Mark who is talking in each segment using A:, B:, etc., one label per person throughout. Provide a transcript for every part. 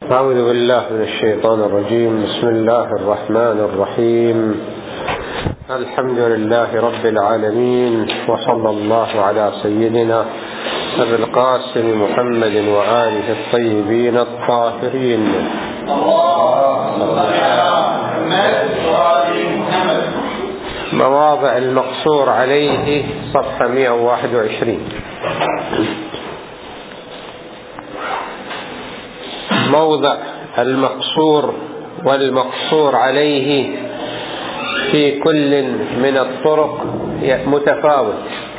A: أعوذ بالله من الشيطان الرجيم. بسم الله الرحمن الرحيم. الحمد لله رب العالمين، وصلى الله على سيدنا أبي القاسم محمد وآله الطيبين الطاهرين. مواضع المقصور عليه صفحة 121. موضع المقصور والمقصور عليه في كل من الطرق متفاوت،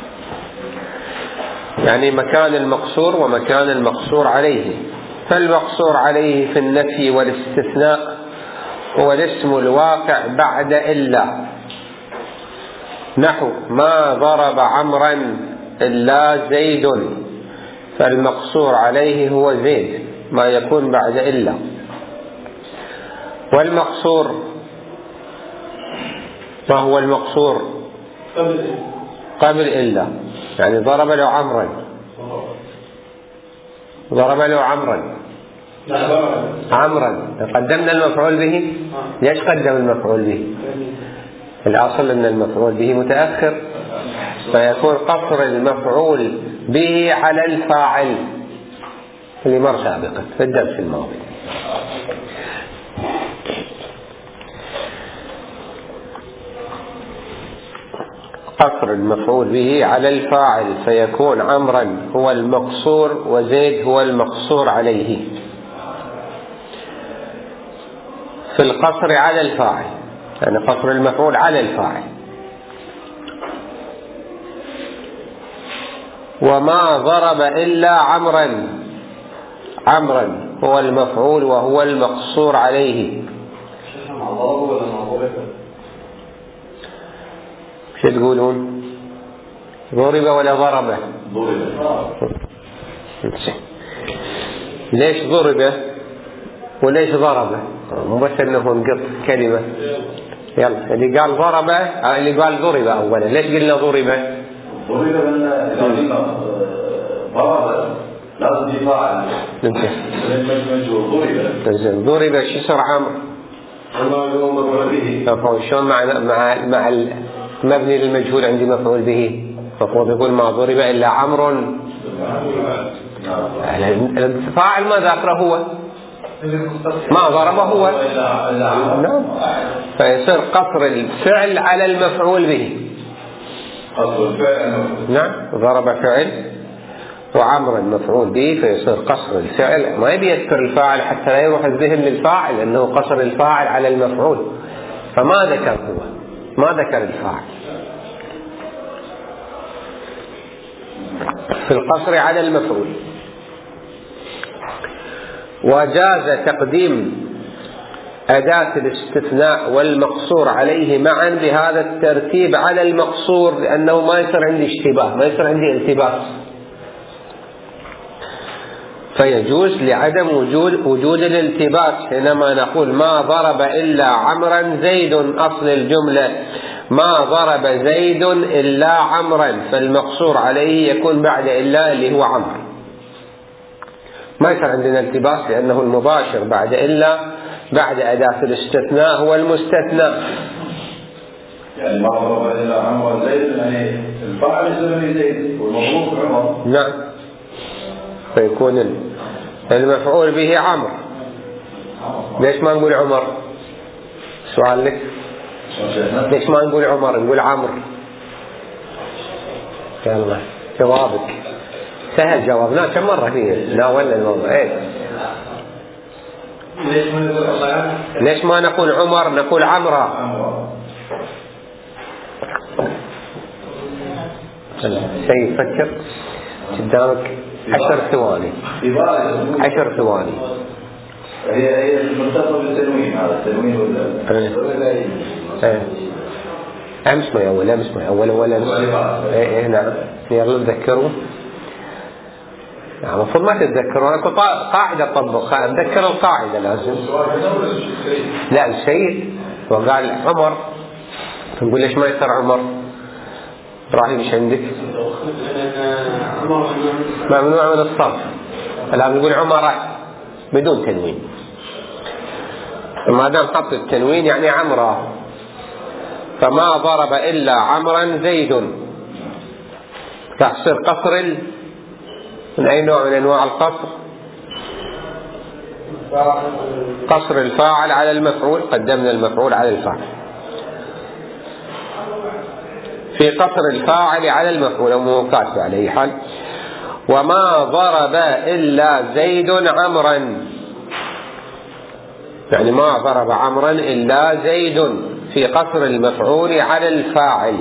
A: يعني مكان المقصور ومكان المقصور عليه. فالمقصور عليه في النفي والاستثناء هو الاسم الواقع بعد إلا، نحو ما ضرب عمرا إلا زيد، فالمقصور عليه هو زيد ما يكون بعد إلا. والمقصور ما هو المقصور قبل إلا، يعني ضرب له عمرا، عمرا قدمنا المفعول به. ليش قدم المفعول به؟ الأصل أن المفعول به متأخر، فيكون قصر المفعول به على الفاعل اللي مر سابقا في الدرس الماضي. قصر المفعول به على الفاعل فيكون عمرا هو المقصور وزيد هو المقصور عليه. في القصر على الفاعل، يعني قصر المفعول على الفاعل. وما ضرب إلا عمرا، عمرا هو المفعول وهو المقصور عليه. شو تقولون؟ ضرب ولا ضرب؟ ليش ضرب وليش ضرب؟ مو بس انه نقط كلمة. يلا اللي قال ضرب، اللي قال ضرب اولا. ليش قلنا ضرب؟
B: ضرب لازم يفعل.
A: ضرب شو صار عمرو؟ مفعول. شلون مع المبني للمجهول عندي مفعول به؟ المفروض يقول ما ضرب إلا عمرو. الفاعل ما ذكره هو، ما ضربه هو. نعم، فيصير قصر الفعل على المفعول به. نعم، ضرب فعل وعمر مفعول به، فيصير قصر الفعل. ما يبي يذكر الفاعل حتى لا يروح الذهن للفاعل، لأنه قصر الفاعل على المفعول، فما ذكر هو، ما ذكر الفاعل في القصر على المفعول. وجاز تقديم أداة الاستثناء والمقصور عليه معا بهذا الترتيب على المقصور، لأنه ما يصير عندي اشتباه، ما يصير عندي التباس. فيجوز لعدم وجود الالتباس حينما نقول ما ضرب إلا عمرا زيد. أصل الجملة ما ضرب زيد إلا عمرا، فالمقصور عليه يكون بعد إلا اللي هو عمر. ما يصير عندنا التباس، لأنه المباشر بعد إلا بعد أداة الاستثناء هو المستثنى.
B: يعني ما ضرب إلا عمرا زيد، يعني الفاعل اسمه زيد والمضروب عمر.
A: نعم، فيكون المفعول به عمرو. ليش ما نقول عمر؟ سؤال لك، ليش ما نقول عمر نقول عمرو؟ يلا جوابك سهل، جاوبناه كم مرة فيه، ناولنا الموضوع. ايه ليش ما نقول عمر نقول عمرا؟ سيد فكر قدامك 10 ثواني. 10 ثواني.
B: هي المتصل بالتنوين، هذا التنوين ولا
A: أمس ما أول، أمس ما أول ولا إيه نعم. يلا تذكروا. نعم، المفروض ما تتذكروا. أنا قاعدة طبقها، أتذكر القاعدة لازم. لا السيد وقال عمر، تقول ليش ما يصير عمر؟ إبراهيم إيش عندك؟ ممنوع من الصرف. الآن نقول عمر بدون تنوين. ما دام حط التنوين يعني عمرا، فما ضرب إلا عمرا زيد، تحصيل قصر من أي نوع من أنواع القصر؟ قصر الفاعل على المفعول، قدمنا المفعول على الفاعل. في قصر الفاعل على المفعول أو كاتب على أي حال. وما ضرب إلا زيد عمرا، يعني ما ضرب عمرا إلا زيد في قصر المفعول على الفاعل.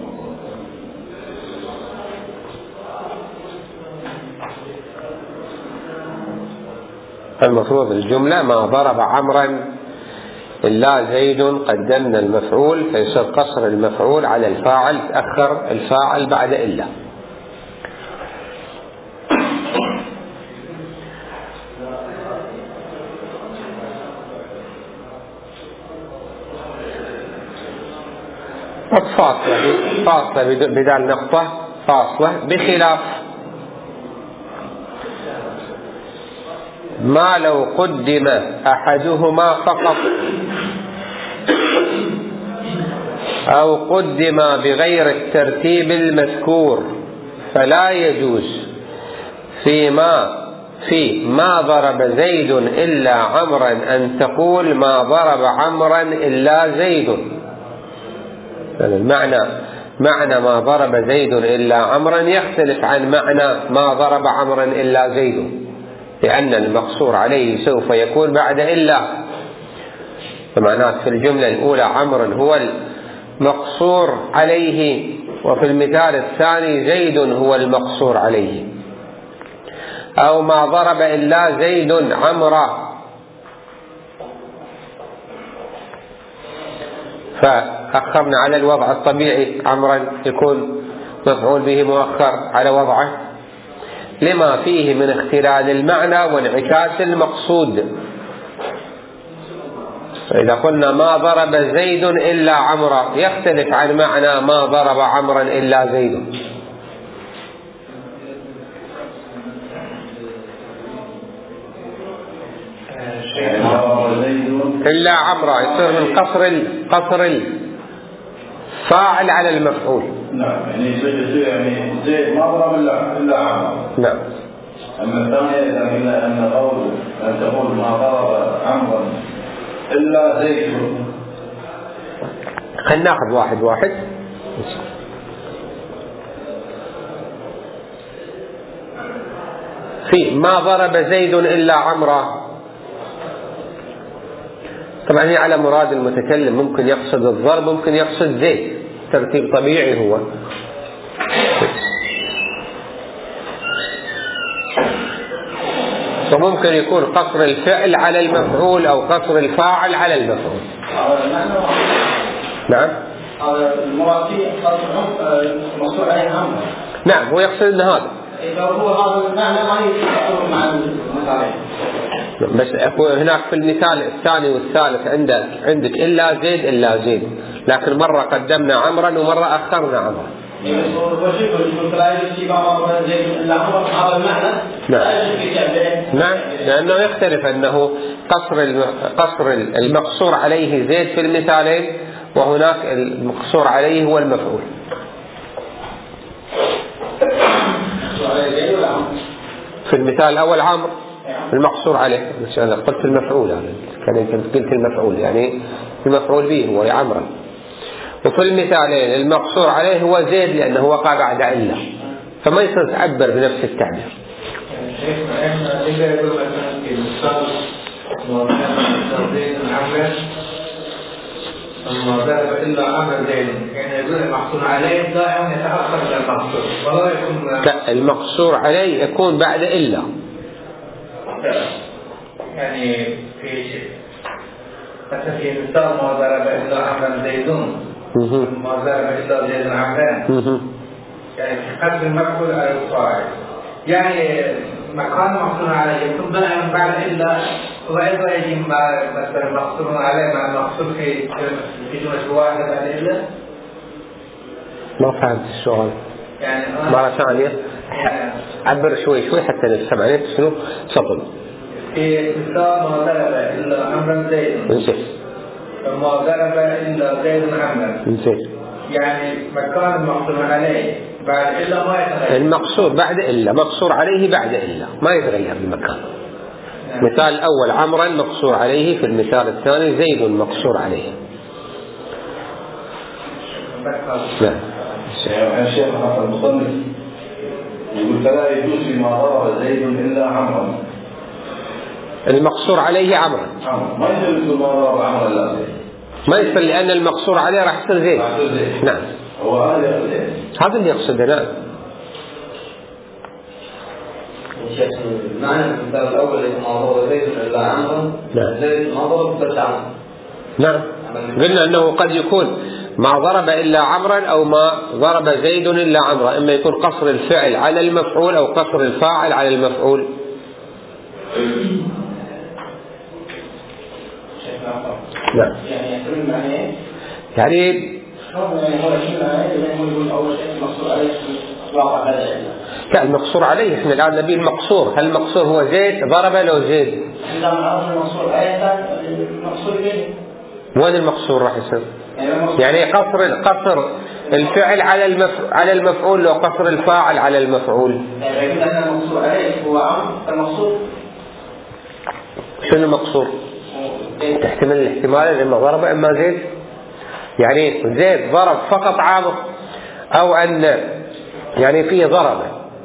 A: المفروض الجملة ما ضرب عمرا إلا زيد، قدمنا المفعول فيصير قصر المفعول على الفاعل، تأخر الفاعل بعد إلا. فاصلة بدال نقطة، فاصلة بخلاف ما لو قدم أحدهما فقط أو قدم بغير الترتيب المذكور، فلا يجوز في ما ضرب زيد إلا عمرا أن تقول ما ضرب عمرا إلا زيد. معنى ما ضرب زيد إلا عمرا يختلف عن معنى ما ضرب عمرا إلا زيد، لأن المقصور عليه سوف يكون بعد إلا. فمعناه في الجملة الأولى عمرا هو المقصور عليه، وفي المثال الثاني زيد هو المقصور عليه. أو ما ضرب إلا زيد عمرا، فأخرنا على الوضع الطبيعي، عمرا يكون مفعول به مؤخر على وضعه لما فيه من اختلال المعنى وانعكاس المقصود. فإذا قلنا ما ضرب زيد إلا عمرا يختلف عن معنى ما ضرب عمرا إلا زيد. إلا عمرا يصير من قصر الفاعل على المفعول.
B: نعم، يعني زيد ما ضرب إلا عمرا.
A: نعم.
B: أما الثانية إذا قلنا أن قول أن تقول ما ضرب عمرا إلا زيد.
A: خلينا ناخذ واحد. في ما ضرب زيد إلا عمرا، طبعا هي على مراد المتكلم، ممكن يقصد الضرب ممكن يقصد زيد، ترتيب طبيعي هو. وممكن يكون قصر الفعل على المفعول أو قصر الفاعل على المفعول. نعم.
B: المراد مقصود عليه عمرا.
A: نعم، هو يقصد أن هذا.
B: إذا هو هذا المعنى ما يتفق مع المثالين.
A: بس هناك في المثال الثاني والثالث عندك إلا زيد، لكن مرة قدمنا عمرا ومرة أخرنا عمرا. نعم، لأنه يختلف أنه قصر المقصور عليه زيد في المثالين، وهناك المقصور عليه هو المفعول. في المثال الأول عمرو المقصور عليه، بس أنا قلت المفعول، يعني قلت المفعول يعني المفعول به هو عمرا. وفي المثالين المقصور عليه هو زيد لأنه وقع بعد إلا، فما يصير تعبر بنفس التعبير.
C: إلا عمر زيد، يعني يقول المقصور عليه دائما يتأخر إلى المقصور، ولا يكون
A: المقصور عليه يكون بعد إلا.
C: يعني في مثلا في مثال ما ضرب إلا عمر زيدون، ما ضرب إلا زيد عمران، يعني في قدر المفعول على الفاعل، يعني مكان مقصور عليه يكون دائما بعد إلا، وأيضا يجي مثلا مقصور عليه مع المقصور في جملة واحدة بعد إلا.
A: ما فهمت السؤال.
C: يعني
A: مرة ثانية عبر شوي حتى نفهم عليه شنو سطل.
C: في مثال ما ضرب إلا عمرا زيد ما ضرب إلا زيد عمرا يعني مكان المقصور عليه بعد إلا ما يتغير.
A: المقصور بعد إلا مقصور عليه بعد إلا ما يتغير المكان. المثال الأول عمرا مقصور عليه، في المثال الثاني زيد مقصور عليه.
B: نعم. الشيخ حسن المصنف يقول فلا يجوز فيما ضرب زيد إلا عمرا.
A: المقصور عليه عمرا
B: ما يجوز فيما ضرب عمرا لا زيد،
A: ما يصير لأن المقصور عليه راح يصير زيد. نعم
B: هو
A: هذا اللي يقصده. نعم.
C: معنى المثال الأول ما ضرب زيد إلا عمرا زيد ما ضرب بس عمرا.
A: نعم قلنا أنه قد يكون ما ضرب إلا عمرا أو ما ضرب زيد إلا عمرا، إما يكون قصر الفعل على المفعول أو قصر الفاعل على المفعول. نعم.
C: يعني يحتمل معنى
A: يعني لا المقصور عليه احنا الآن نبي المقصور. هل المقصور هو زيد ضرب لو زيد؟ وين المقصور راح يصير؟ يعني قصر الفعل على المفعول لو قصر الفاعل على المفعول.
C: يعني المقصور عليه هو عمر المقصور.
A: شنو المقصور؟ تحتمل الاحتمال إما ضرب إما زيد. يعني زيد ضرب فقط عامر، أو أن يعني فيه ضرب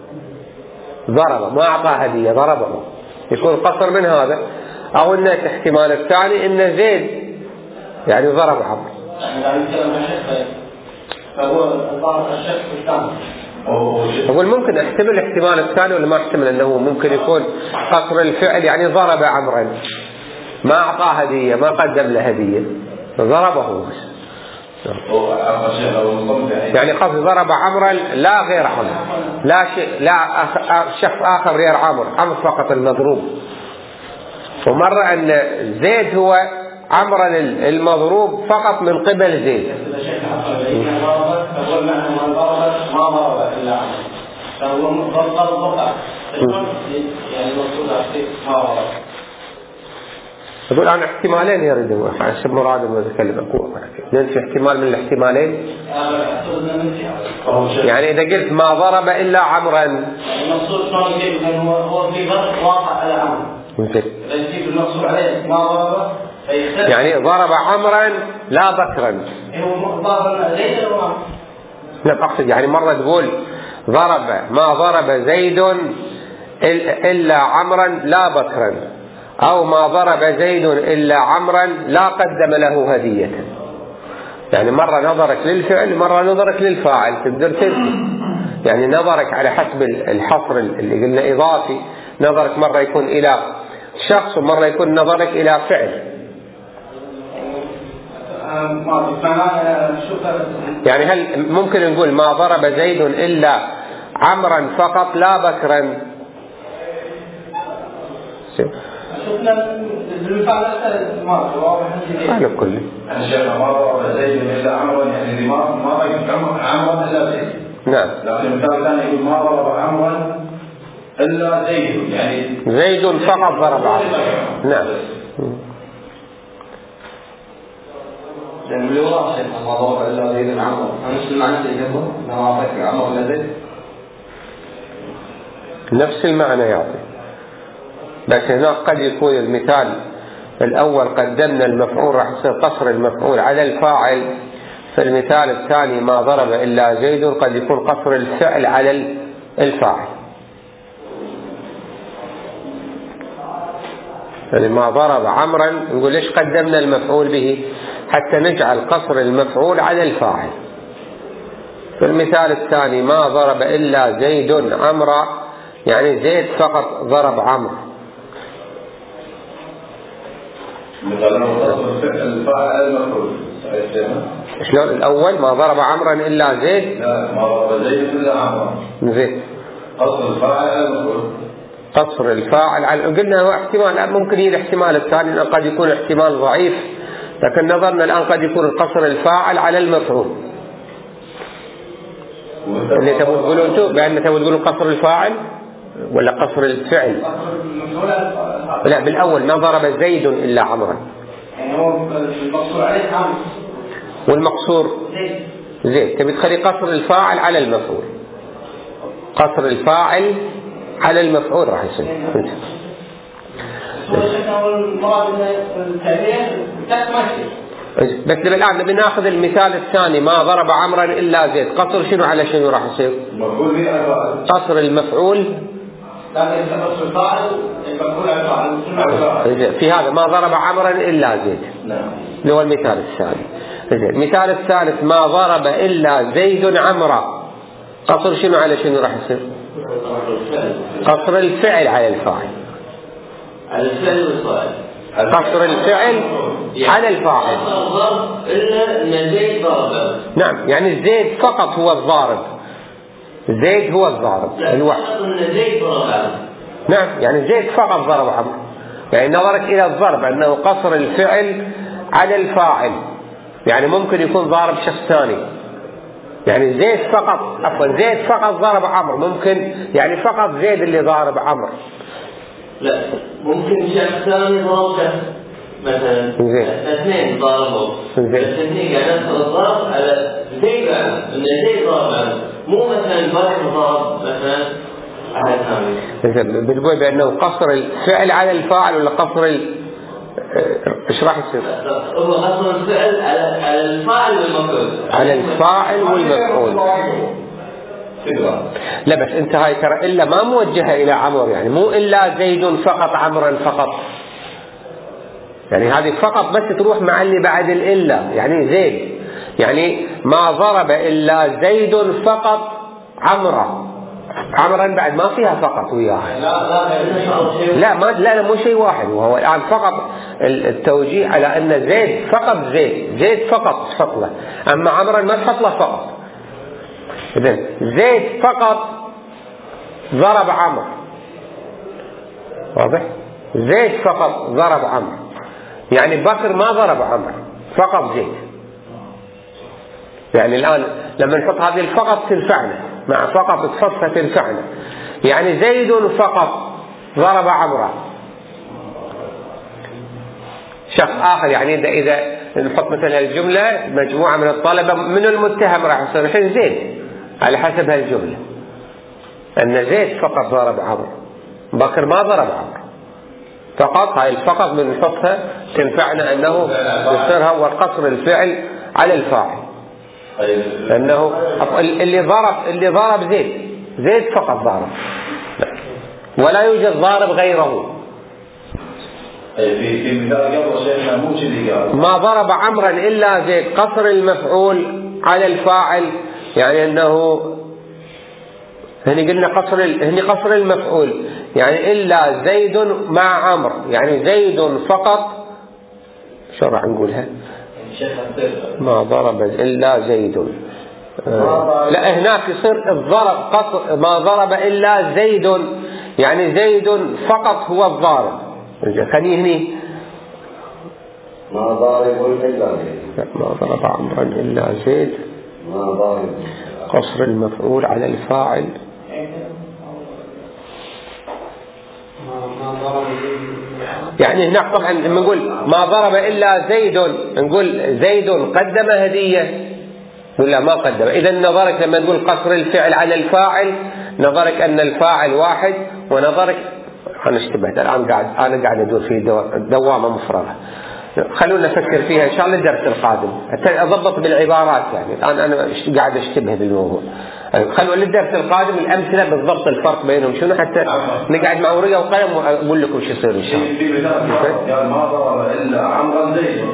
A: ما أعطاه هدية ضربه، يكون قصر من هذا، أو أن الاحتمال الثاني أن زيد يعني ضرب عمر.
C: فهو الشك الثاني.
A: أقول ممكن احتمل الاحتمال الثاني ولا ما احتمل أنه ممكن يكون قصر الفعل يعني ضرب عمرا ما أعطاه هدية ما قدم له هدية ضربه بس. يعني قصد ضرب عمرا لا غير عمر، لا شيء لا شخص آخر غير عمر فقط المضروب. ومرة أن زيد هو عمرا المضروب فقط من قبل زيد. يقول أنا احتمالين يريدوا حسب مراد ما أتكلم أقوى ننفي احتمال من الاحتمالين. يعني إذا قلت ما ضرب إلا عمرا
C: المقصود هو في ضرب واقع على عمر. يجيب المقصود عليه ما ضرب
A: يعني ضرب عمرا لا بكرا.
C: هو ضرب زيد ولا
A: لا أقصد يعني مرة تقول ما ضرب زيد إلا عمرا لا بكرا، أو ما ضرب زيد إلا عمرا لا قدم له هدية. يعني مرة نظرك للفعل مرة نظرك للفاعل تقدر تنفي. يعني نظرك على حسب الحصر اللي قلنا إضافي، نظرك مرة يكون إلى شخص ومرة يكون نظرك إلى فعل. يعني هل ممكن نقول ما ضرب زيد إلا عمرا فقط لا بكرا؟
C: شفنا المثال
A: على كل
B: الشيخ ما ضرب زيد إلا عمرا يعني ما عمرا إلا زيد.
A: نعم.
B: لكن المثال الثاني يقول ما ضرب عمرا إلا زيد يعني
A: زيد فقط ضرب عمرا. نعم.
C: لأن الواضح ما ضرب إلا زيد عمرا نفس المعنى اللي يقول ما أعطيك عمرا إلا زيد
A: نفس المعنى يعطي، بس هناك قد يكون المثال الأول قدمنا المفعول راح يصير قصر المفعول على الفاعل، في المثال الثاني ما ضرب إلا زيد قد يكون قصر الفعل على الفاعل. يعني ما ضرب عمرا نقول ليش قدمنا المفعول به حتى نجعل قصر المفعول على الفاعل. في المثال الثاني ما ضرب إلا زيد عمرا يعني زيد فقط ضرب عمرو. شلون الأول ما ضرب عمرا إلا زيد؟
B: لا ما ضرب زيد إلا عمرا.
A: زيد
B: قصر الفاعل على المفعول.
A: قصر الفاعل على قلنا هو احتمال ممكن يجي الاحتمال الثاني قد يكون احتمال ضعيف، لكن نظرنا الآن قد يكون قصر الفاعل على المفعول. اللي تبون تقولون أنتم بأن تبون تقولون قصر الفاعل ولا قصر الفعل؟ لا بالأول ما ضرب زيد إلا عمرا.
C: يعني هو المقصور عليه عمرو
A: والمقصور زيد. تبي تخلي قصر الفاعل على المفعول. قصر الفاعل على المفعول راح يصير. بس الآن نبي ناخذ المثال الثاني، ما ضرب عمرا إلا زيد. قصر شنو على شنو راح يصير؟ قصر المفعول في هذا ما ضرب عمرا إلا زيد. اللي هو المثال الثاني. المثال الثالث ما ضرب إلا زيد عمرا. قصر شنو على شنو راح يصير؟ قصر الفعل على الفاعل. قصر الفعل على الفاعل. نعم يعني زيد فقط هو الضارب. زيد هو الضارب الواحد. نعم يعني زيد فقط ضرب عمرو. يعني نظرك إلى الضرب أنه قصر الفعل على الفاعل، يعني ممكن يكون ضارب شخص ثاني. يعني زيد فقط زيد فقط ضرب عمرو، ممكن يعني فقط زيد اللي ضارب عمرو.
D: لا ممكن شخص ثاني ضرب شخص مثلا اثنين ضربوا الاثنين قاعد ندخل الضرب على زيد ان زيد ضرب عنه، مو مثلا بكر ضرب مثلا على ثاني.
A: بنقول بانه قصر الفعل على الفاعل ولا قصر ايش راح يصير؟
D: هو قصر الفعل على الفاعل والمفعول.
A: على الفاعل والمفعول. لا بس انت هاي ترى الا ما موجهه الى عمرو، يعني مو الا زيد فقط عمرا فقط، يعني هذه فقط بس تروح مع اللي بعد الا، يعني زيد، يعني ما ضرب الا زيد فقط عمرا بعد ما فيها فقط وياها. لا مو شيء واحد. وهو الان فقط التوجيه على ان زيد فقط زيد فقط تحط له، اما عمرا ما تحط له فقط. إذن زيد فقط ضرب عمرو، واضح؟ زيد فقط ضرب عمرو، يعني بكر ما ضرب عمرو، فقط زيد. يعني الآن لما نحط هذه الفقط تنفعنا، مع فقط تحطها تنفعنا. يعني زيد فقط ضرب عمرو. شخص آخر يعني إذا نحط مثل هالجملة مجموعة من الطلبة، من المتهم راح يصير الحين زيد على حسب هالجملة، أن زيد فقط ضرب عمرو، بكر ما ضرب عمرو. فقط هاي الفقط من نحطها تنفعنا أنه يصير هو قصر الفعل على الفاعل، أنه اللي ضرب زيد فقط ضرب، ولا يوجد ضارب غيره.
B: في مثال قبل شيخنا مو كذي قال
A: ما ضرب عمرا إلا زيد، قصر المفعول على الفاعل، يعني أنه هني قلنا قصر المفعول، يعني إلا زيد مع عمرو، يعني زيد فقط. شو راح نقولها؟ ما ضرب إلا زيد. لا هناك يصير الضرب قصر ما ضرب إلا زيد، يعني زيد فقط هو الضارب. خليه هني
B: ما ضارب إلا زيد.
A: ما ضرب عمرا إلا زيد،
B: ما ضارب
A: قصر المفعول على الفاعل. يعني هناك طبعا لما نقول ما ضرب إلا زيد، نقول زيد قدم هدية ولا ما قدم. إذا نظرك لما نقول قصر الفعل على الفاعل، نظرك أن الفاعل واحد، ونظرك أنا اشتبهت الآن أنا قاعد أدور في دوامة مفرغة. خلونا نفكر فيها إن شاء الله الدرس القادم حتى أضبط بالعبارات، يعني الآن أنا قاعد أشتبه بالموضوع. خلوا للدرس القادم الأمثلة بالضبط الفرق بينهم شنو، حتى نقعد مع ورقة وقلم وأقول لكم شو يصير إن شاء الله.
B: قال ما ضرب إلا عمرا زيد.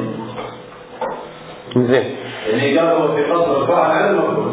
A: زين.
B: يعني قالوا في قصر الفاعل على المفعول.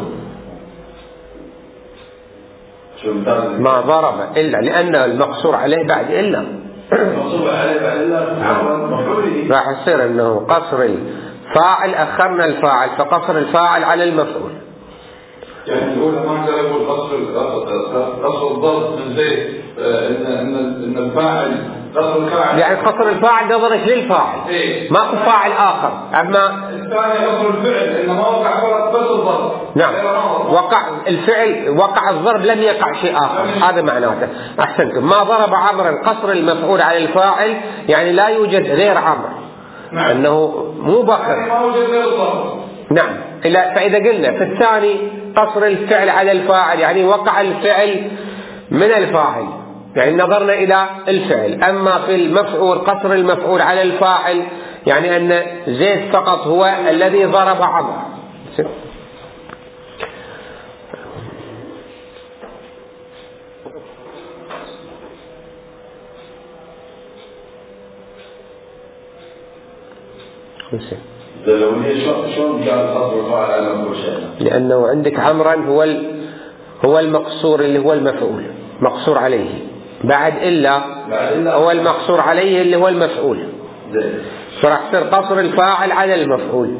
A: ما ضرب إلا لأن المقصور عليه بعد إلا.
B: المقصور عليه بعد إلا عمرا مفعوله.
A: راح يصير إنه قصر الفاعل، أخرنا الفاعل فقصر الفاعل على المفعول.
B: يعني نقول ما أقدر أقول قصر الضرب من زيد إن الفاعل قصر الفاعل،
A: يعني قصر الفاعل نظرك للفاعل، ماكو فاعل آخر. أما
B: الثاني أصل الفعل إنما وقع فقط بس الضرب.
A: نعم وقع الفعل، وقع الضرب لم يقع شيء آخر، هذا معناته. أحسنتم. ما ضرب عمرا قصر المفعول على الفاعل يعني لا يوجد غير عمرو. نعم. أنه مو بكر.
B: ما وجد غير الضرب.
A: نعم. فإذا قلنا في الثاني قصر الفعل على الفاعل يعني وقع الفعل من الفاعل، يعني نظرنا إلى الفعل. أما في المفعول قصر المفعول على الفاعل يعني أن زيد فقط هو الذي ضرب عمرو. لأنه عندك عمرا هو المقصور اللي هو المفعول مقصور عليه، بعد إلا هو المقصور عليه اللي هو المفعول، فراح يصير قصر الفاعل على المفعول.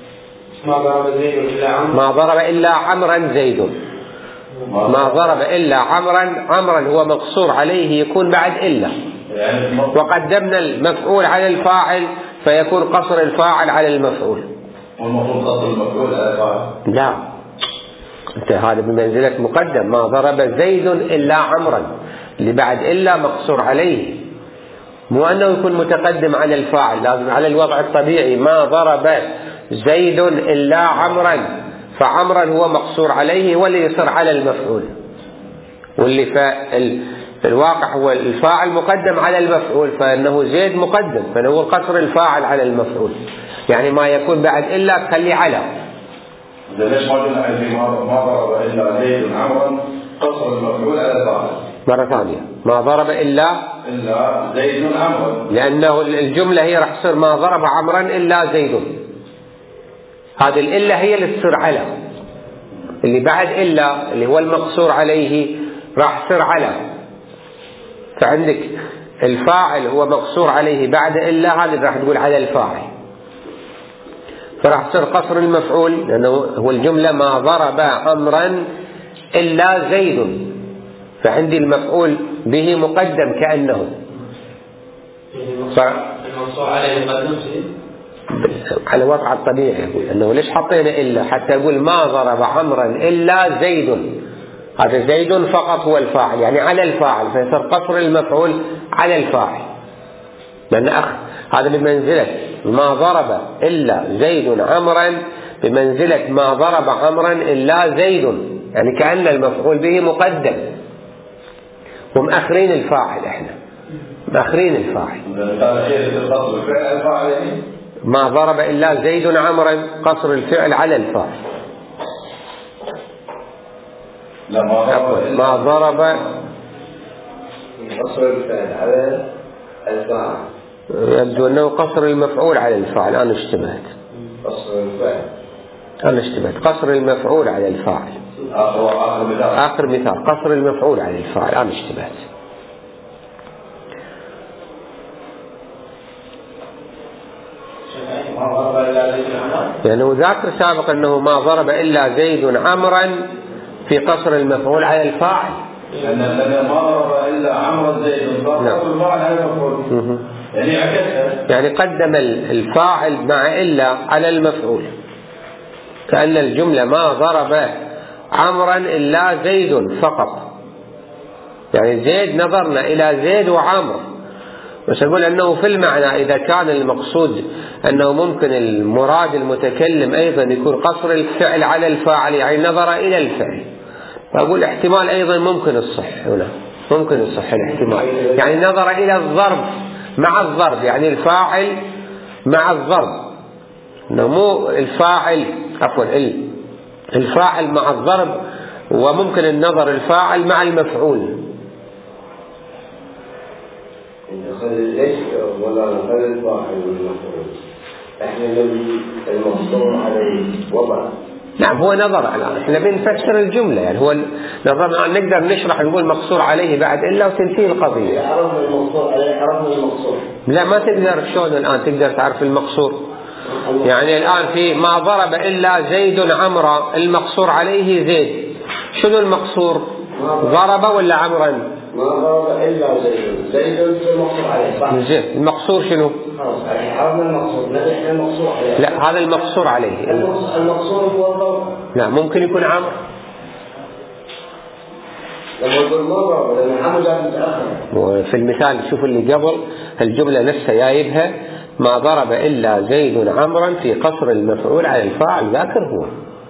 A: ما ضرب إلا عمرا زيد، ما ضرب إلا عمرا هو مقصور عليه يكون بعد إلا، وقدمنا المفعول على الفاعل فيكون قصر الفاعل على المفعول.
B: والمفروض قصر المفعول على الفاعل؟
A: لا، هذا بمنزلة مقدم. ما ضرب زيد إلا عمرا اللي بعد إلا مقصور عليه، مو أنه يكون متقدم على الفاعل، لازم على الوضع الطبيعي. ما ضرب زيد إلا عمرا، فعمرا هو مقصور عليه واللي يصير على المفعول، واللي في الواقع هو الفاعل مقدم على المفعول، فإنه زيد مقدم، فهو قصر الفاعل على المفعول. يعني ما يكون بعد إلا تخلي على.
B: ليش ما قلنا ما ضرب إلا زيد عمرا قصر المفعول على الفاعل؟
A: مرة ثانية ما ضرب إلا
B: زيد عمرا،
A: لأنه الجملة هي راح تصير ما ضرب عمرا إلا زيد. هذه الإلا هي اللي تصير على، اللي بعد إلا اللي هو المقصور عليه راح تصير على. فعندك الفاعل هو مقصور عليه بعد إلا، هذا راح تقول على الفاعل، فراح تصير قصر المفعول لأنه هو الجملة ما ضرب عمرا إلا زيد، فعندي المفعول به مقدم كأنه
D: المقصور عليه مقدم
A: على وضع الطبيعي. يقول أنه ليش حطينا إلا حتى يقول ما ضرب عمرا إلا زيد، هذا زيد فقط هو الفاعل يعني على الفاعل، فيصير قصر المفعول على الفاعل، لأن هذا بمنزلة ما ضرب إلا زيد عمرا، بمنزلة ما ضرب عمرا إلا زيد، يعني كأن المفعول به مقدم ومأخرين الفاعل. احنا مأخرين الفاعل. ما ضرب إلا زيد عمرا قصر الفعل على الفاعل. ما ضرب
D: قصر الفعل على الفاعل،
A: يبدو أنه قصر المفعول على الفاعل. أنا اشتبهت. قصر المفعول على الفاعل. آخر مثال قصر المفعول على الفاعل. أنا اشتبهت. لأنه ذاكر سابق أنه ما ضرب إلا زيد عمرا في قصر المفعول على الفاعل.
B: لأن ما ضرب إلا عمرا زيد قصر الفاعل على المفعول.
A: يعني قدم الفاعل مع إلا على المفعول، كأن الجملة ما ضرب عمرا إلا زيد فقط. يعني زيد نظرنا إلى زيد وعمر، بس أقول أنه في المعنى إذا كان المقصود أنه ممكن المراد المتكلم أيضا يكون قصر الفعل على الفاعل، يعني نظر إلى الفعل، فأقول احتمال أيضا ممكن الصح هنا، ممكن الصح الاحتمال، يعني نظر إلى الضرب مع الضرب، يعني الفاعل مع الضرب، إنه مو الفاعل عفوا الفاعل مع الضرب، وممكن النظر الفاعل مع المفعول.
E: ليش ولا نخلي الفاعل والمفعول؟ احنا المقصور عليه وضع.
A: نعم هو نظر الآن، احنا بنفسر الجملة، يعني هو نظر الآن نقدر نشرح نقول مقصور عليه بعد إلا وتنتهي القضية.
E: عرفنا المقصور عليه، عرفنا المقصور.
A: لا ما تقدر، شلون الآن تقدر تعرف المقصور؟ يعني الآن في ما ضرب إلا زيد عمرا، المقصور عليه زيد، شنو المقصور؟ ضرب ولا عمرا؟
E: ما ضرب إلا زيد المقصور عليه.
A: زين المقصور شنو؟
E: خلاص عرفنا المقصور، نحن المقصور عليه.
A: لا هذا المقصور عليه.
E: المقصور هو الضرب.
A: لا ممكن يكون عمرو.
E: لما يقول ما ضرب لأن عمرو جاء متأخر.
A: في المثال شوف اللي قبل الجملة نفسها جايبها ما ضرب إلا زيد عمرا في قصر المفعول على الفاعل، ذاكر هو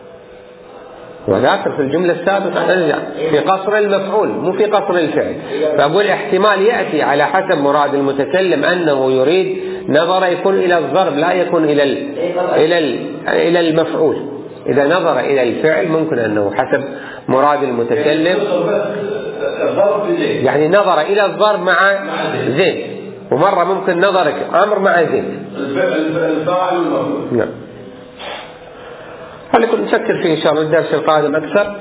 A: وذاكر في الجملة السابقة في قصر المفعول مو في قصر الفعل. فأقول احتمال يأتي على حسب مراد المتكلم أنه يريد نظر يكون إلى الضرب لا يكون إلى المفعول. إذا نظر إلى الفعل ممكن أنه حسب مراد المتكلم يعني نظر إلى الضرب مع زيد، ومرة ممكن نظر أمر مع زيد
B: الفاعل والمفعول.
A: نعم. خليكم نفكر فيه إن شاء الله الدرس القادم أكثر.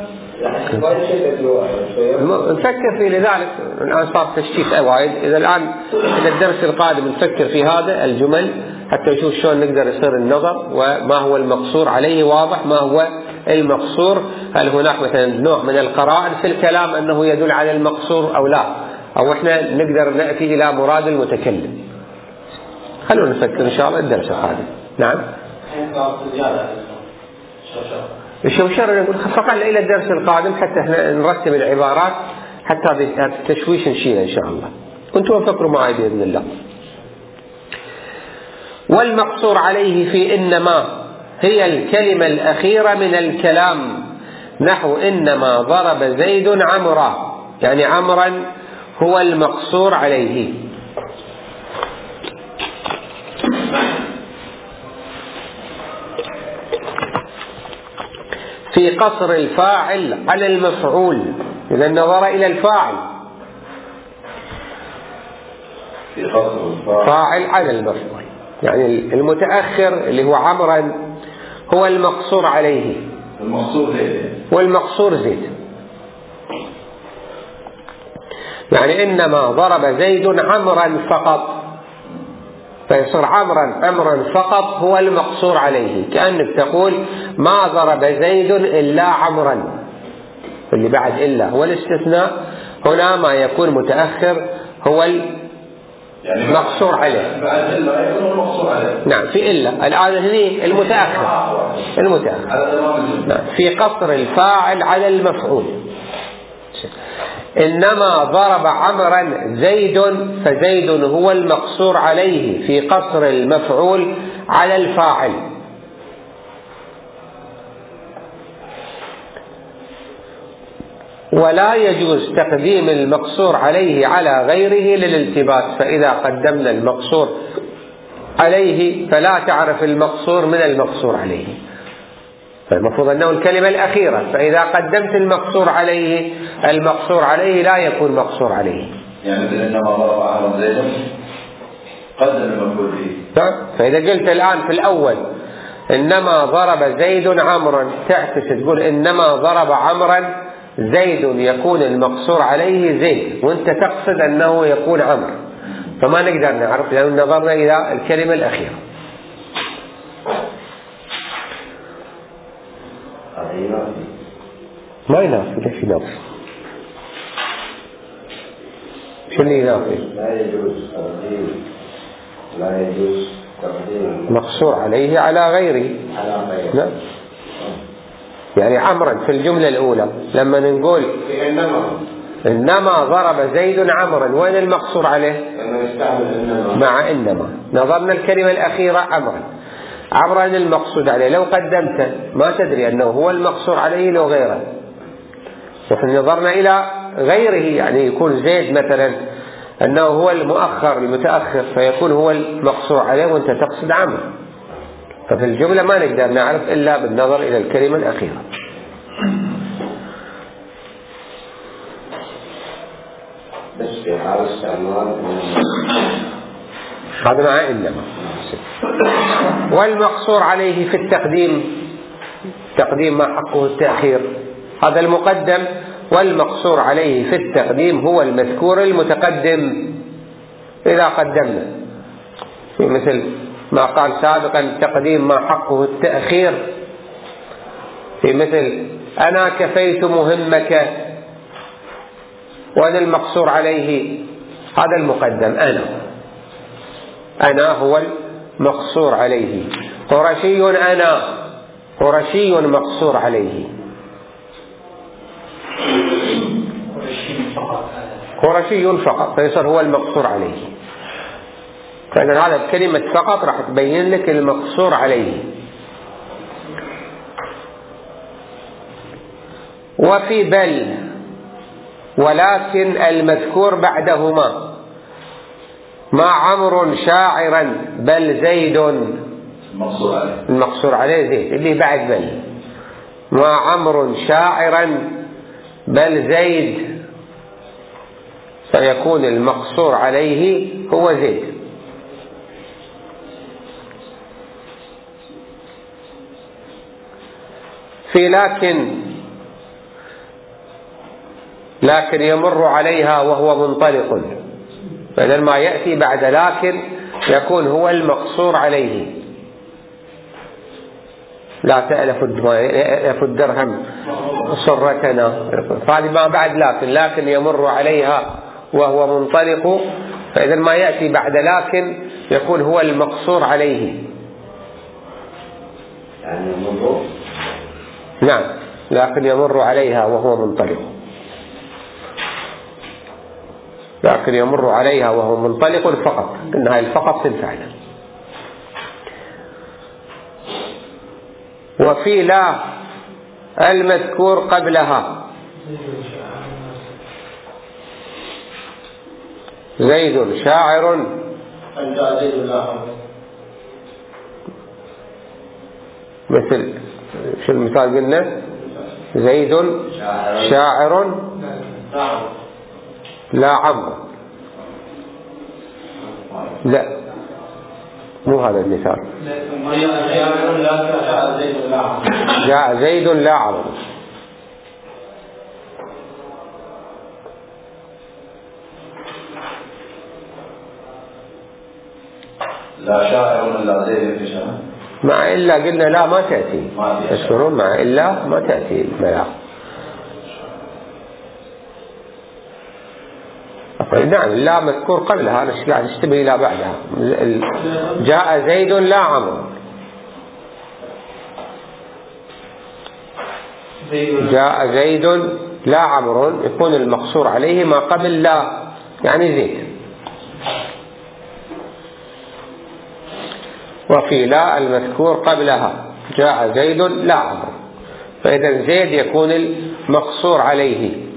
A: نفكر فيه لذلك الآن صار تشتيت وايد. إذا الدرس القادم نفكر في هذا الجمل حتى نشوف شلون نقدر يصير النظر وما هو المقصور عليه واضح ما هو المقصور. هل هناك مثلا نوع من القرائن في الكلام أنه يدل على المقصور أو لا، أو إحنا نقدر نأتي إلى مراد المتكلم. خلونا نفكر إن شاء الله الدرس القادم. نعم. الشوشرة نقول فقط إلى الدرس القادم حتى احنا نرتب العبارات حتى بالتشويش نشيله إن شاء الله. كنتوا فكروا معي بإذن الله. والمقصور عليه في إنما هي الكلمة الأخيرة من الكلام، نحو إنما ضرب زيد عمرا، يعني عمرا هو المقصور عليه. في قصر الفاعل على المفعول، إذا نظر إلى الفاعل
B: في قصر
A: فاعل على المفعول، يعني المتأخر اللي هو عمرا هو المقصور عليه،
B: المقصور زيد
A: والمقصور زيد. يعني إنما ضرب زيد عمرا فقط، فيصير عمرا فقط هو المقصور عليه، كأنك تقول ما ضرب زيد إلا عمرا، اللي بعد إلا هو الاستثناء، هنا ما يكون متأخر هو المقصور عليه.
B: بعد إلا يكون المقصور عليه.
A: نعم في إلا الآن هني المتأخر نعم. في قصر الفاعل على المفعول. إنما ضرب عمرا زيد، فزيد هو المقصور عليه في قصر المفعول على الفاعل. ولا يجوز تقديم المقصور عليه على غيره للالتباس، فإذا قدمنا المقصور عليه فلا تعرف المقصور من المقصور عليه، فالمفروض أنه الكلمة الأخيرة، فإذا قدمت المقصور عليه المقصور عليه لا يكون مقصور عليه.
B: يعني إنما ضرب عمرا زيد قدم المفعول به.
A: فإذا قلت الآن في الأول إنما ضرب زيد عمرا، تعكس تقول إنما ضرب عمرا زيد، يكون المقصور عليه زيد، وانت تقصد أنه يكون عمرو، فما نقدر نعرف لأنه نظرنا إلى الكلمة الأخيرة. ما ينافي. ليش ينافي؟ شنو ينافي؟
E: لا يجوز تقديم
A: مقصور عليه على غيره. نعم. يعني عمرا في الجملة الأولى لما نقول إنما ضرب زيد عمرا، وين المقصور عليه؟ مع إنما نظرنا الكلمة الأخيرة عمرا المقصود عليه، لو قدمته ما تدري أنه هو المقصور عليه لو غيره. نحن نظرنا إلى غيره، يعني يكون زيد مثلا أنه هو المتأخر فيكون هو المقصور عليه وأنت تقصد عمرو، ففي الجملة ما نقدر نعرف إلا بالنظر إلى الكلمة الأخيرة.
E: بس في حال استعمال
A: هذا مع إنما. والمقصور عليه في التقديم، تقديم ما حقه التأخير، هذا المقدم، والمقصور عليه في التقديم هو المذكور المتقدم إذا قدمنا، في مثل ما قال سابقا تقديم ما حقه التأخير، في مثل أنا كفيت مهمك، وأنا المقصور عليه هذا المقدم، أنا هو المقصور عليه. قرشي أنا، قرشي مقصور عليه، قرشي فقط فيصير هو المقصور عليه. فإذا هذا بكلمة فقط راح تبين لك المقصور عليه. وفي بل ولكن المذكور بعدهما ما عمرو شاعرا بل زيد، المقصور عليه زيد اللي بعد بل، ما عمرو شاعرا بل زيد، فيكون المقصور عليه هو زيد. في لكن يمر عليها وهو منطلق، فإذا ما يأتي بعد لكن يكون هو المقصور عليه. لا تألف الدرهم صرتنا، فهذه ما بعد لكن يمر عليها وهو منطلق، فإذا ما يأتي بعد لكن يكون هو المقصور عليه.
E: يعني يمر،
A: نعم، لكن يمر عليها وهو منطلق، لكن يمر عليها وهو منطلق فقط، إنها الفقط تنفع. وفي لا المذكور قبلها زيد شاعر، مثل شو المثال قلنا؟ زيد شاعر لا عمرو، لا مو هذا المثال، جاء زيد لا عمرو.
B: لا شاعر إلا زيد في شاعر،
A: مع إلا قلنا لا ما تأتي، تذكرون مع إلا ما تأتي الملاك. نعم، لا مذكور قبلها نشتبه إلى بعدها. جاء زيد لا عمرو، جاء زيد لا عمرو، يكون المقصور عليه ما قبل لا، يعني زيد. وفي لا المذكور قبلها جاء زيد لا عمرو، فإذا زيد يكون المقصور عليه،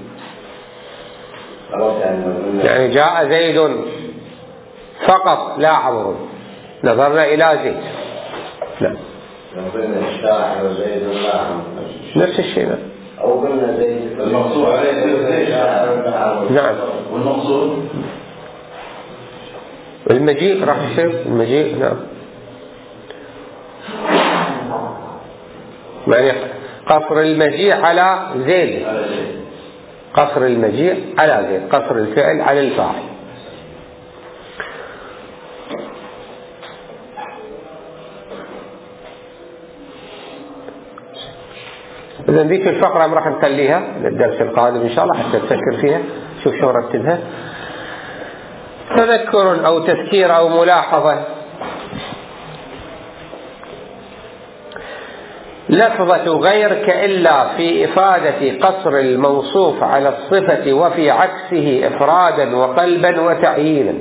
A: يعني جاء زيد فقط لا عمرو، نظرنا إلى زيد. لا نفس الشيء،
E: أو قلنا زيد
B: المقصور عليه
A: نعم،
B: والمقصود
A: المجيء راح يصير المجيء. نعم، يعني قصر المجيء على زيد، قصر المجيء على زيد، قصر الفعل على الفاعل. إذن ذيك الفقرة راح نخليها للدرس القادم إن شاء الله حتى تفكر فيها، شوف شو رتبها. تذكر أو تذكير أو ملاحظة. لفظة غير كإلا في إفادة قصر الموصوف على الصفة وفي عكسه إفرادا وقلبا وتعيينا.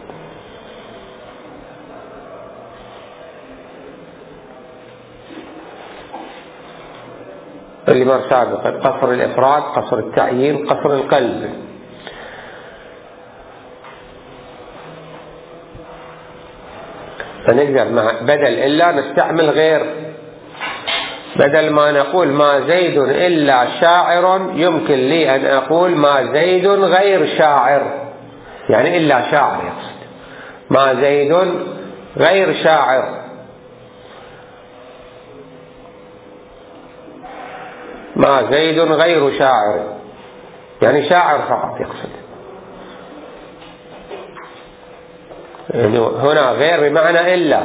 A: اللي مر سابقا قصر الإفراد، قصر التعيين، قصر القلب. فنقدر مع بدل إلا نستعمل غير، بدل ما نقول ما زيد إلا شاعر يمكن لي أن أقول ما زيد غير شاعر، يعني إلا شاعر يقصد، ما زيد غير شاعر، ما زيد غير شاعر، يعني شاعر فقط يقصد. يعني هنا غير بمعنى إلا،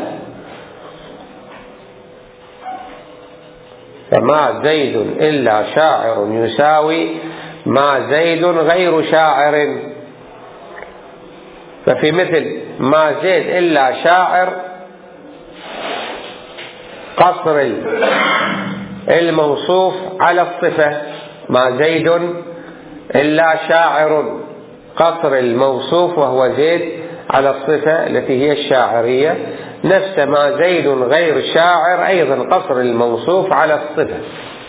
A: فما زيد إلا شاعر يساوي ما زيد غير شاعر. ففي مثل ما زيد إلا شاعر قصر الموصوف على الصفة. ما زيد إلا شاعر قصر الموصوف وهو زيد على الصفة التي هي الشاعرية. نفس ما زيد غير شاعر أيضا قصر الموصوف على الصفة.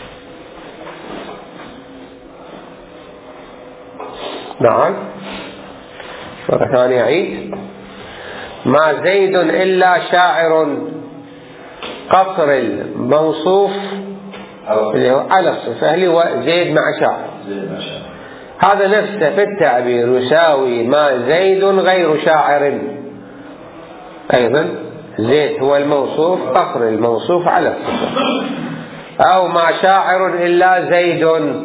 A: نعم مرة ثانية أعيد. ما زيد إلا شاعر قصر الموصوف على الصفة اللي هو زيد مع شاعر. هذا نفسه في التعبير يساوي ما زيد غير شاعر. أيضا زيد هو الموصوف قصر الموصوف على الصفة. أو ما شاعر إلا زيد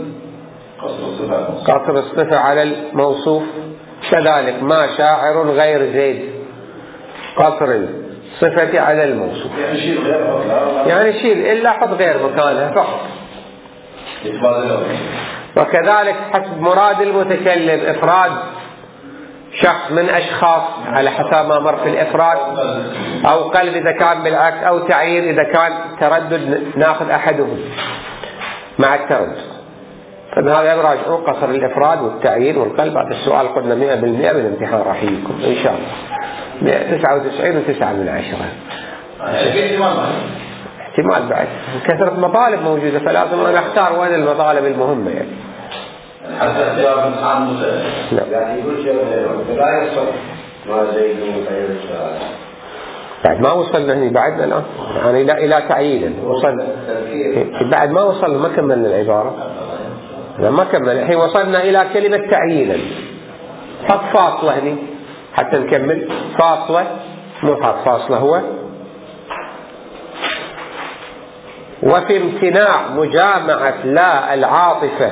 A: قصر الصفة على الموصوف. كذلك ما شاعر غير زيد قصر الصفة على الموصوف. يعني شيل إلا حط غير مكانها فقط. وكذلك حسب مراد المتكلم إفراد شخص من أشخاص على حسب ما مر في الإفراد، أو قلب إذا كان بالعكس، أو تعيين إذا كان تردد ناخذ أحدهم مع التردد. فهذا يراجعوا قصر الإفراد والتعيين والقلب. هذا السؤال قلنا 100% بالامتحان راح يجيكم إن شاء الله 99.9. احتمال بعد كثرة مطالب موجودة، فلازم أنا أختار وين المطالب المهمة يعني.
B: حتى اختيار الامتحان مسألة.
E: يعني يقول لا يصح ما زيد غير شاعر.
A: بعد ما وصلنا هنا بعدنا الآن يعني إلى تعيين وصلنا بعد ما وصلنا ما كملنا العبارة. ما كمل الحين وصلنا إلى كلمة تعيينا. حط فاصلة هنا حتى نكمل. فاصلة مو حط فاصلة هو. وفي امتناع مجامعة لا العاطفة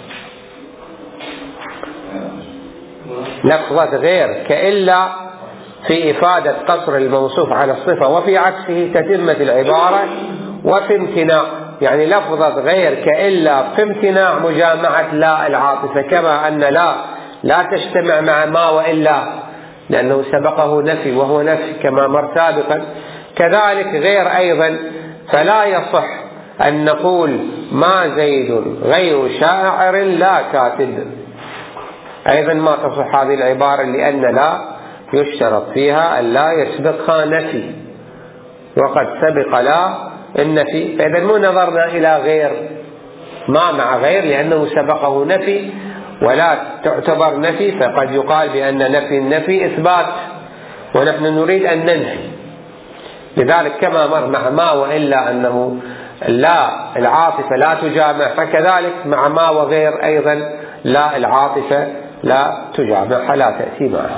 A: لفظة غير كإلا في إفادة قصر الموصوف على الصفة، وفي عكسه تتمة العبارة. وفي امتناع يعني لفظة غير كإلا في امتناع مجامعة لا العاطفة، كما أن لا تجتمع مع ما وإلا لأنه سبقه نفي وهو نفي كما مر سابقا. كذلك غير أيضا فلا يصح أن نقول ما زيد غير شاعر لا كاتب. أيضا ما تصح هذه العبارة لأن لا يشترط فيها أن لا يسبقها نفي، وقد سبق لا النفي. فإذا مو نظرنا إلى غير ما مع غير لأنه سبقه نفي ولا تعتبر نفي، فقد يقال بأن نفي النفي إثبات ونحن نريد أن ننفي. لذلك كما مر مع ما وإلا أنه لا العاطفة لا تجامع، فكذلك مع ما وغير أيضا لا العاطفة لا تجامع فلا تأتي معها.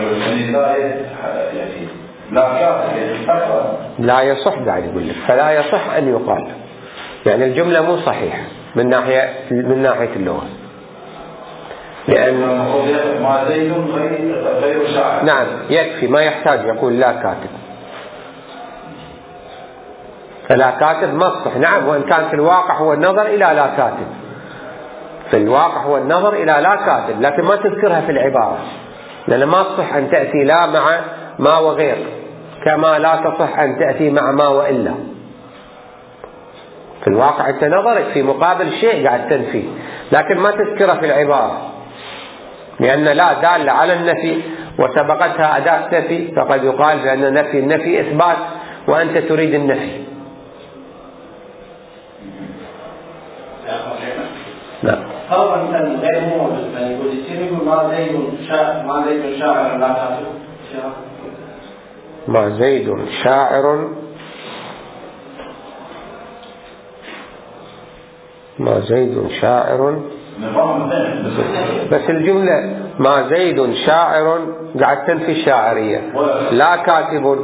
A: لا يصح بعد يقول لك فلا يصح أن يقال، يعني الجملة مو صحيحة من ناحية اللغة، لأن
B: ما زيد غير شاعر.
A: نعم يكفي ما يحتاج يقول لا كاتب. فلا كاتب ما تصح. نعم وإن كان في الواقع هو النظر إلى لا كاتب، في الواقع هو النظر إلى لا كاتب، لكن ما تذكرها في العبارة لأن ما تصح أن تأتي لا مع ما وغير، كما لا تصح أن تأتي مع ما وإلا. في الواقع أنت نظرك في مقابل شيء قاعد تنفي، لكن ما تذكرها في العبارة لأن لا دالة على النفي وسبقتها أداة نفي، فقد يقال بأن نفي النفي إثبات وأنت تريد النفي.
E: نعم. هذا مثلا غير موجود، يعني يقول يصير ما زيد شاعر لا كاتب.
A: ما زيد شاعر، ما زيد شاعر، بس الجملة ما زيد شاعر قاعد تنفي الشاعرية، لا كاتب،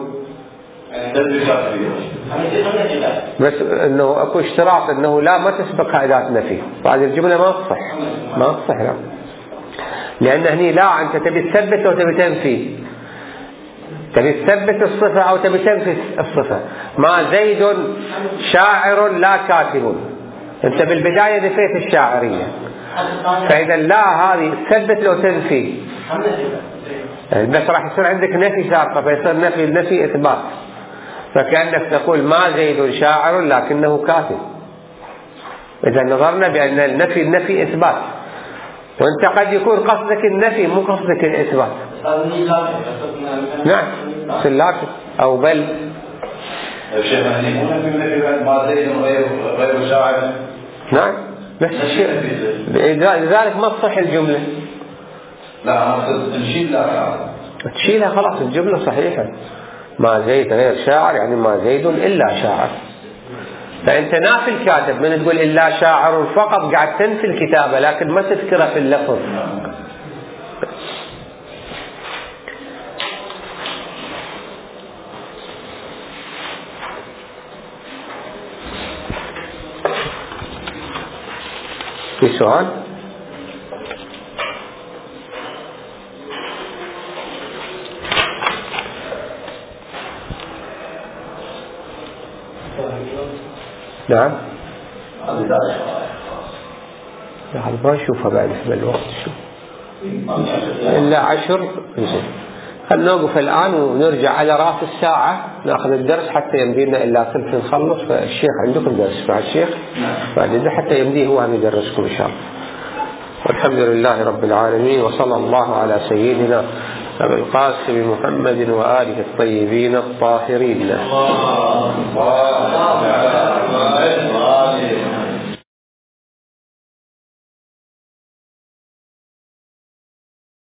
A: بس انه اكو اشتراط انه لا ما تسبقها اداة نفي، فهذه الجملة ما تصح، ما تصح لا، لان هني لا انت تبي تثبت او تبي تنفي، تبي تثبت الصفة او تبي تنفي الصفة. ما زيد شاعر لا كاتب، انت بالبداية نفيت الشاعرية، فإذا لا هذه تثبت لو تنفي، بس راح يصير عندك نفي سابقة، فيصير نفي إثبات. فكأنك تقول ما زيد شاعر لكنه كاتب. إذا نظرنا بأن النفي إثبات، وانت قد يكون قصدك النفي مو قصدك الإثبات. نعم لكن أو بل
B: الشيخ ما زيد غير شاعر.
A: نعم نفس الشيء، لذلك ما تصح الجملة.
B: لا أقصد
A: تشيلها خلاص، الجملة صحيحة. ما زيد غير شاعر يعني ما زيد إلا شاعر. فأنت نافي الكاتب، من تقول إلا شاعر فقط قاعد تنفي الكتابة لكن ما تذكره في اللفظ. في سؤال؟ نعم ما نشوفها بعد في الوقت. شوف إلا 10. خلنا نوقف الآن ونرجع على رأس الساعة نأخذ الدرس حتى يمدينا إلا ثلث نخلص. فالشيخ عندكم درس مع الشيخ بعد حتى يمديه هو أن يدرسكم إن شاء الله. والحمد لله رب العالمين، وصلى الله على سيدنا أبي القاسم محمد وآله الطيبين الطاهرين.